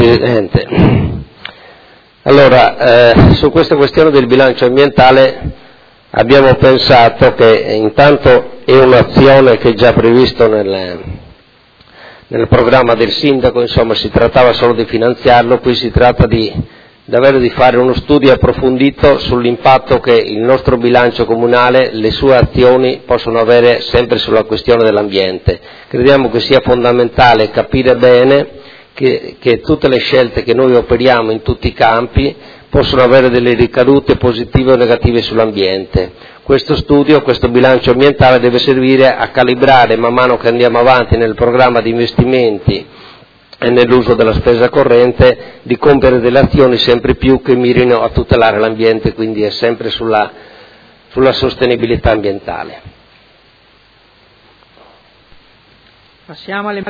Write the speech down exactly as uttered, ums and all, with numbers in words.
Presidente. Allora, eh, su questa questione del bilancio ambientale abbiamo pensato che intanto è un'azione che è già previsto nel, nel programma del sindaco, insomma si trattava solo di finanziarlo, qui si tratta di davvero di fare uno studio approfondito sull'impatto che il nostro bilancio comunale, le sue azioni possono avere sempre sulla questione dell'ambiente. Crediamo che sia fondamentale capire bene che, che tutte le scelte che noi operiamo in tutti i campi possono avere delle ricadute positive o negative sull'ambiente. Questo studio, questo bilancio ambientale deve servire a calibrare man mano che andiamo avanti nel programma di investimenti e nell'uso della spesa corrente, di compiere delle azioni sempre più che mirino a tutelare l'ambiente, quindi è sempre sulla, sulla sostenibilità ambientale. Passiamo alle